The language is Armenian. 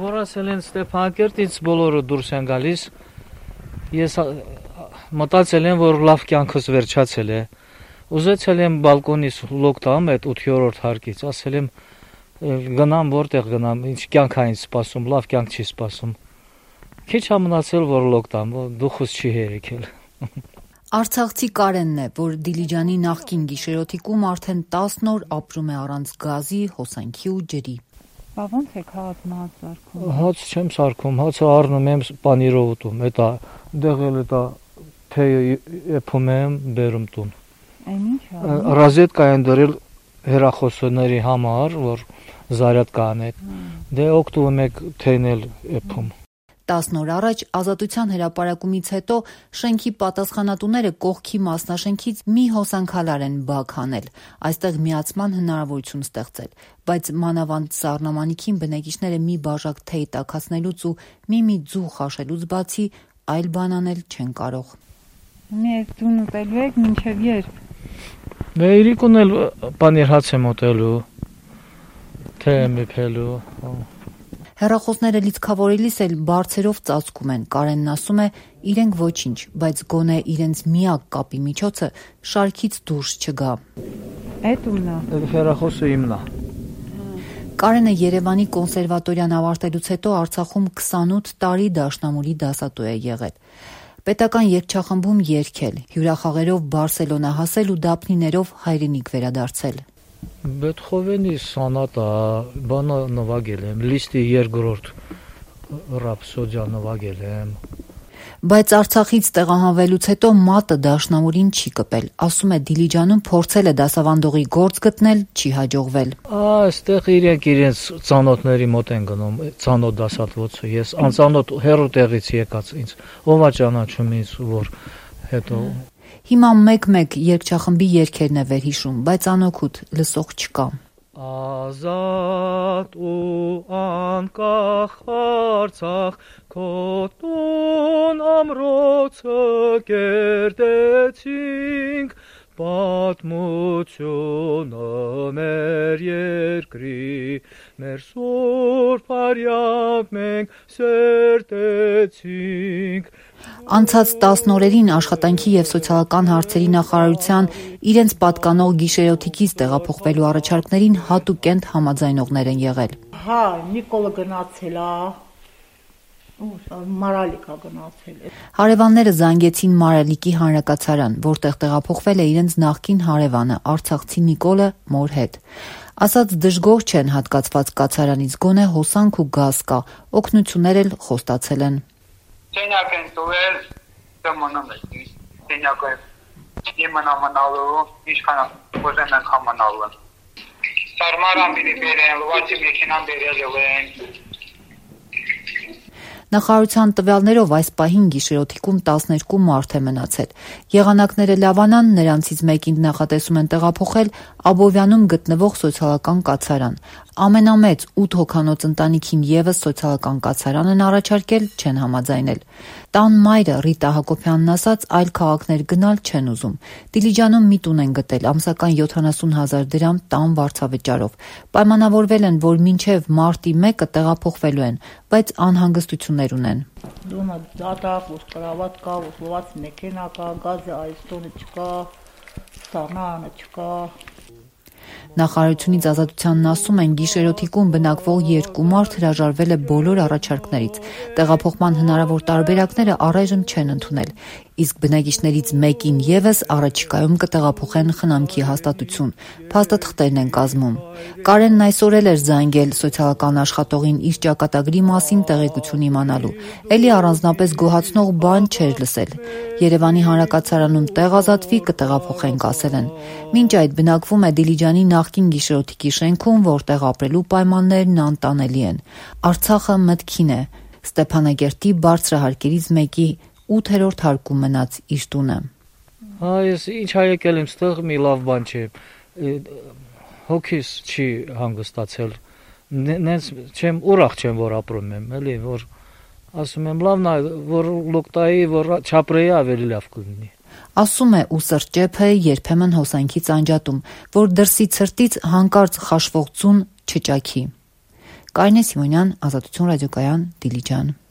Որ ասել են Ստեփանակերտից բոլորը դուրս են գալիս, ես մտածել եմ, որ լավ կյանքս վերջացել է։ Ուզեցել եմ բալկոնից լոկ տամ այդ 8-րդ հարկից, ասել եմ գնամ որտեղ գնամ, ինչ կյանք է ինձ սպասում, լավ կյանք չի սպասում։ Քիչ է մնացել, որ լոկ տամ, դուխս չի հերիքել։ Արցախցի Կարենն է, որ Դիլիջանի նախկին գիշերօթիկում արդեն 10 օր ապրում է առանց գազի, հոսանքի ու ջրի։ Բա ո՞նց եք հաց սարքում։ Հաց չեմ սարքում, հացը առնում եմ պանիրով ուտում, էտա դեղել էտա թեյը եփում եմ, բերում տուն։ Այն ինչ է։ Ռոզետկա են դրել հեռախոսների համար, որ զարյատկա անեք։ Դե օգտվում եք թեյն էլ եփում։ 10 օր առաջ ազատության հրապարակումից հետո շենքի պատասխանատուները կողքի մասնաշենքից մի հոսանքալար են բաք անել, այստեղ միացման հնարավորություն ստեղծել, բայց մանավանդ Սառնամանիքին բնակիչները մի բաժակ թեյ տաքացնելուց ու մի ձու խաշելուց բացի այլ բան անել չեն կարող։ Մեկ ձուն ուտելու եք մինչև երբ։ Դե իրիկուն էլ պանիր հաց եմ ուտելու, թեյ եմ եփելու։ Հեռախոսները լիցքավորելիս էլ բարձերով ծածկում են, Կարենն ասում է իրենք ոչինչ, բայց գոնե իրենց միակ կապի միջոցը շարքից դուրս չգա։ Էդ ումն է։ Հեռախոսը իմն է։ Կարենը Երևանի կոնսերվատորիան ավարտելուց հետո Արցախում 28 տարի դաշնամուրի դասատու է եղել։ Պետական երգչախմբում երգել, հյուրախաղերով Բարսելոնա հասել ու դափնիներով հայրենիք վերադարձել։ Բեթհովենի սոնատա բանը նվագել եմ, Լիստի երկրորդ ռապսոդիա նվագել եմ։ Բայց Արցախից տեղահանվելուց հետո մատը դաշնամուրին չի կպել, ասում է Դիլիջանում փորձել է դասավանդողի գործ գտնել, չի հաջողվել։ Այստեղ իրենց ծանոթների մոտ են գնում, ծանոթ դասատվոցը, ես անծանոթ հեռու տեղից եկած ինձ, ով է ճանաչում ինձ, որ հետո Հիմա մեկ երգչախմբի երգերն է վերհիշում, բայց անօգուտ լսող չկա։ Ազատ ու անկախ Արցախ, քո տուն ամրոցը կերտեցինք, պատմությունը մեր երկրի, մեր սուրբ արյամբ մենք սերտեցինք։ Անցած 10 օրերին աշխատանքի և սոցիալական հարցերի նախարարության իրենց պատկանող գիշերօթիկից տեղափոխվելու առաջարկներին հատուկենտ համաձայնողներ են եղել։ Հա, Նիկոլը գնացել է, Մարալիկա գնացել է։ Հարևանները զանգեցին Մարալիկի հանրակացարան, որտեղ տեղափոխվել է իրենց նախկին հարևանը, արցախցի Նիկոլը մոր հետ։ Ասած դժգոհ չեն հատկացված կացարանից, գոնե հոսանք ու գազ կա, օգնություններ էլ խոստացել են։ Սենյակ են տուել, դմոնում է, սենյակ է իմանալու, ինչքան ուզեն են համանալու։ Սարմարան պիտի բերեն, լուացի մեքենան բերել են։ Նախարարության տվյալներով այս պահին գիշերօթիկում 12 մարդ է մնացել։ Եղանակները լավանան, նրանցից մեկին նախատեսում են տեղափոխել Աբովյանում գտնվող սոցիալական կացարան։ Ամենամեծ 8 հոգանոց ընտանիքին ևս սոցիալական կացարան են առաջարկել, չեն համաձայնել։ Տան մայրը Ռիտա Հակոբյանն ասաց, այլ քաղաքներ գնալ չեն ուզում։ Դիլիջանում մի տուն են գտել, ամսական 70,000 դրամ տան վարձավճարով։ Պայմանավորվել են, որ մինչև մարտի 1-ը տեղափոխվելու են, բայց անհանգստություններ ունեն։ Դոմը դատակ, կրավատ կա, լուված մեքենա կա, գազը այս տոնը չկա, սառնանը չկա։ Նախարարությունից ազատությանն ասում են, գիշերօթիկում բնակվող 2 մարդ հրաժարվել է բոլոր առաջարկներից։ Տեղափոխման հնարավոր տարբերակները առայժմ չեն ընդունել, իսկ բնակիչներից մեկին ևս առաջիկայում կտեղափոխեն խնամքի հաստատություն։ Փաստաթղթերն են կազմում։ Կարենն այսօր էլ էր զանգել սոցիալական աշխատողին իր ճակատագրի մասին տեղեկություն իմանալու։ Էլի առանձնապես գոհացնող բան չէր լսել։ Երևանի հանրակացարանում տեղ ազատվի, կտեղափոխենք, ասել են։ Մինչ այդ բնակվում է Դիլիջանի նախկին գիշերօթիկի շենքում, որտեղ ապրելու պայմաններն անտանելի են։ Արցախը մտքին է։ Ստեփանագերտի բարձրահարկերից մեկի 8-րդ հարկում մնաց իր տունը։ Ես ինչ հայեկել եմ ստեղ մի լավ բան չէ։ Հոգիս չի հանգստացել։ Նենց չեմ ուրախ չեմ, որ ապրում եմ, էլի, որ ասում եմ լավն է, որ լոկտայի, որ չապրեի ավելի լավ կլինի։ Ասում է ու սրճեփը երբեմն հոսանքից անջատում, որ դրսի ցրտից հանկարծ խաշվող ձուն չճաքի։ Կարինե Սիմոնյան, Ազատություն ռադիոկայան, Դիլիջան։